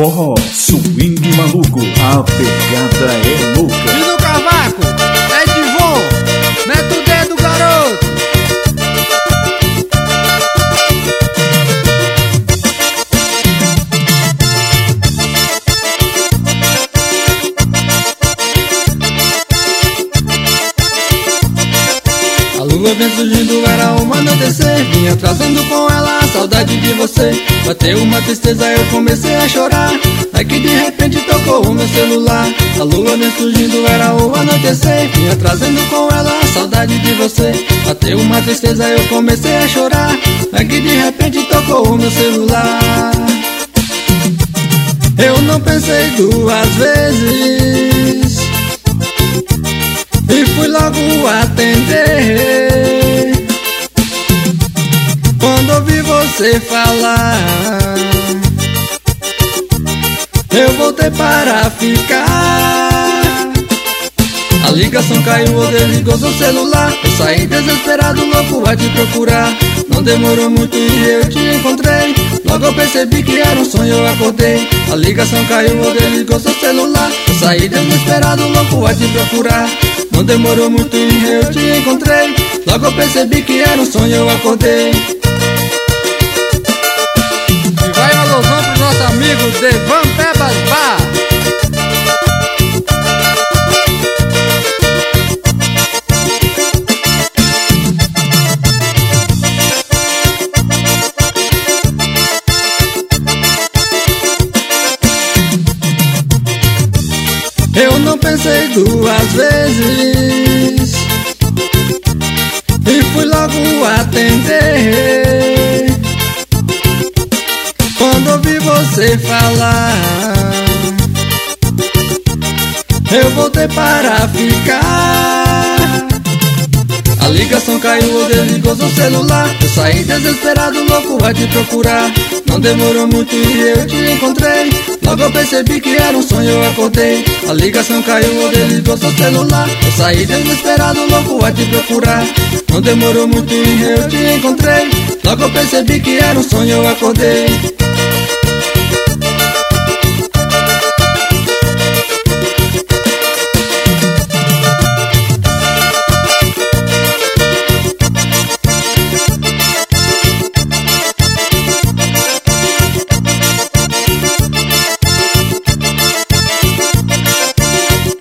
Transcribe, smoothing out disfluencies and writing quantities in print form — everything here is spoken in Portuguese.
forró, swing maluco, a pegada é louca. E no cavaco, é Divon, mete o dedo, garoto. A lua vem surgindo, era uma anoitecer. Vinha trazendo com ela a saudade de você. Bateu uma tristeza, eu comecei a chorar. Aí que de repente tocou o meu celular. A lua vem surgindo, era o anoitecer. Vinha trazendo com ela a saudade de você. Bateu uma tristeza, eu comecei a chorar. Aí que de repente tocou o meu celular. Eu não pensei duas vezes e fui logo atender. Quando ouvi você falar, eu voltei para ficar. A ligação caiu ou desligou seu celular. Eu saí desesperado, louco a te procurar. Não demorou muito e eu te encontrei. Logo eu percebi que era um sonho, eu acordei. A ligação caiu ou desligou seu celular. Eu saí desesperado, louco a te procurar. Não demorou muito e eu te encontrei. Logo eu percebi que era um sonho, eu acordei. E vai uma alusão pro nosso amigo Devan Pebas Bar. Eu não pensei duas vezes e fui logo atender. Quando ouvi você falar, eu voltei para ficar. A ligação caiu ou desligou seu celular. Eu saí desesperado, louco a te procurar. Não demorou muito e eu te encontrei. Logo eu percebi que era um sonho, eu acordei. A ligação caiu ou desligou seu celular. Eu saí desesperado, louco a te procurar. Não demorou muito e eu te encontrei. Logo eu percebi que era um sonho, eu acordei.